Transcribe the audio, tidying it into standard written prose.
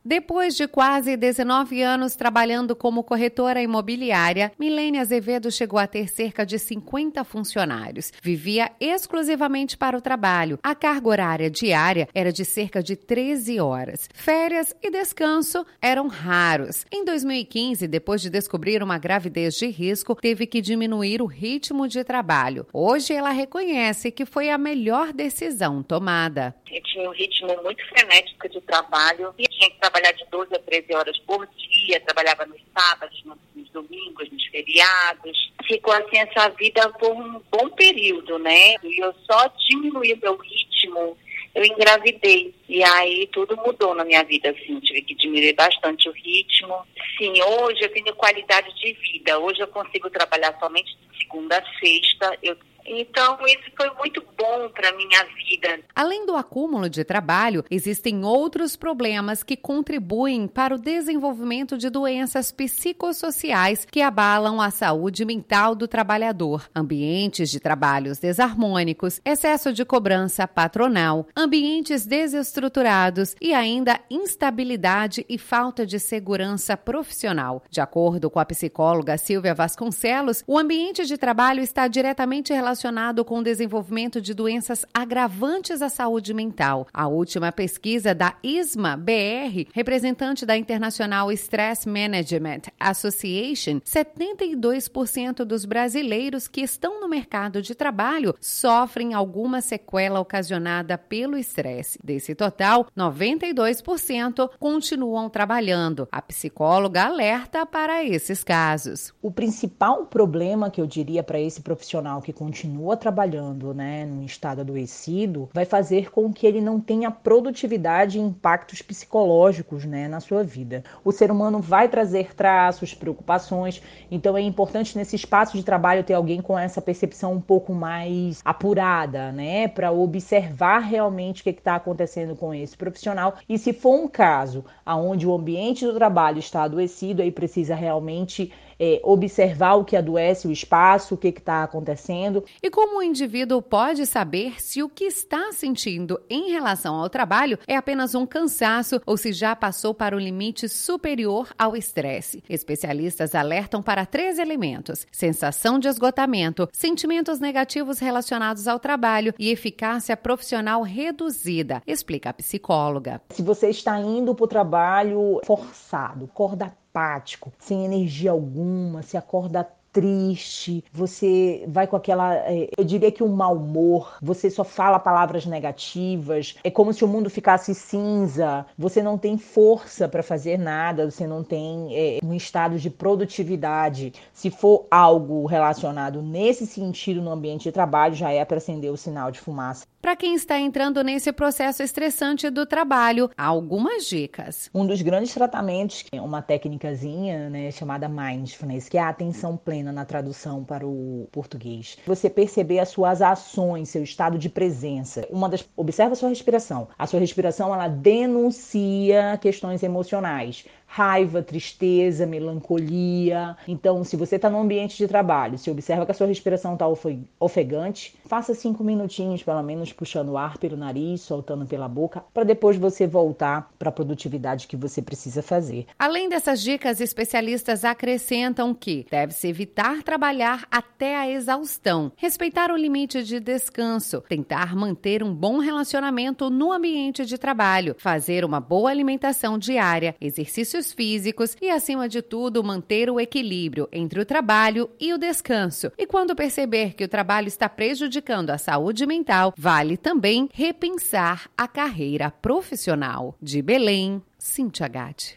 Depois de quase 19 anos trabalhando como corretora imobiliária, Milene Azevedo chegou a ter cerca de 50 funcionários. Vivia exclusivamente para o trabalho. A carga horária diária era de cerca de 13 horas. Férias e descanso eram raros. Em 2015, depois de descobrir uma gravidez de risco, teve que diminuir o ritmo de trabalho. Hoje, ela reconhece que foi a melhor decisão tomada. Eu tinha um ritmo muito frenético de trabalho. Eu tinha que trabalhar de 12 a 13 horas por dia. Trabalhava nos sábados, nos domingos, nos feriados. Ficou assim essa vida por um bom período, né? E eu só diminuí meu ritmo. Eu engravidei e aí tudo mudou na minha vida, assim, tive que diminuir bastante o ritmo. Sim, hoje eu tenho qualidade de vida, hoje eu consigo trabalhar somente de segunda a sexta, então, isso foi muito bom para a minha vida. Além do acúmulo de trabalho, existem outros problemas que contribuem para o desenvolvimento de doenças psicossociais que abalam a saúde mental do trabalhador. Ambientes de trabalhos desarmônicos, excesso de cobrança patronal, ambientes desestruturados e ainda instabilidade e falta de segurança profissional. De acordo com a psicóloga Silvia Vasconcelos, o ambiente de trabalho está diretamente relacionado com o desenvolvimento de doenças agravantes à saúde mental. A última pesquisa da ISMA-BR, representante da International Stress Management Association, 72% dos brasileiros que estão no mercado de trabalho sofrem alguma sequela ocasionada pelo estresse. Desse total, 92% continuam trabalhando. A psicóloga alerta para esses casos. O principal problema que eu diria para esse profissional que continua trabalhando, né, num estado adoecido, vai fazer com que ele não tenha produtividade e impactos psicológicos, né, na sua vida. O ser humano vai trazer traços, preocupações, então é importante nesse espaço de trabalho ter alguém com essa percepção um pouco mais apurada, né, para observar realmente o que está acontecendo com esse profissional. E se for um caso onde o ambiente do trabalho está adoecido, aí precisa realmente observar o que adoece o espaço, o que está acontecendo. E como o indivíduo pode saber se o que está sentindo em relação ao trabalho é apenas um cansaço ou se já passou para o limite superior ao estresse? Especialistas alertam para 3 elementos: sensação de esgotamento, sentimentos negativos relacionados ao trabalho e eficácia profissional reduzida, explica a psicóloga. Se você está indo para o trabalho forçado, acorda apático, sem energia alguma, se acorda triste, você vai com aquela, eu diria que um mau humor, você só fala palavras negativas, é como se o mundo ficasse cinza, você não tem força para fazer nada, você não tem um estado de produtividade. Se for algo relacionado nesse sentido no ambiente de trabalho, já é para acender o sinal de fumaça. Para quem está entrando nesse processo estressante do trabalho, há algumas dicas. Um dos grandes tratamentos, que é uma técnicazinha, né, chamada Mindfulness, que é a atenção plena na tradução para o português. Você perceber as suas ações, seu estado de presença. Observa a sua respiração. A sua respiração, ela denuncia questões emocionais. Raiva, tristeza, melancolia. Então, se você está no ambiente de trabalho, se observa que a sua respiração está ofegante, faça 5 minutinhos, pelo menos, puxando o ar pelo nariz, soltando pela boca, para depois você voltar para a produtividade que você precisa fazer. Além dessas dicas, especialistas acrescentam que deve-se evitar trabalhar até a exaustão, respeitar o limite de descanso, tentar manter um bom relacionamento no ambiente de trabalho, fazer uma boa alimentação diária, exercícios físicos e, acima de tudo, manter o equilíbrio entre o trabalho e o descanso. E quando perceber que o trabalho está prejudicando a saúde mental, vale também repensar a carreira profissional. De Belém, Cíntia Gatti.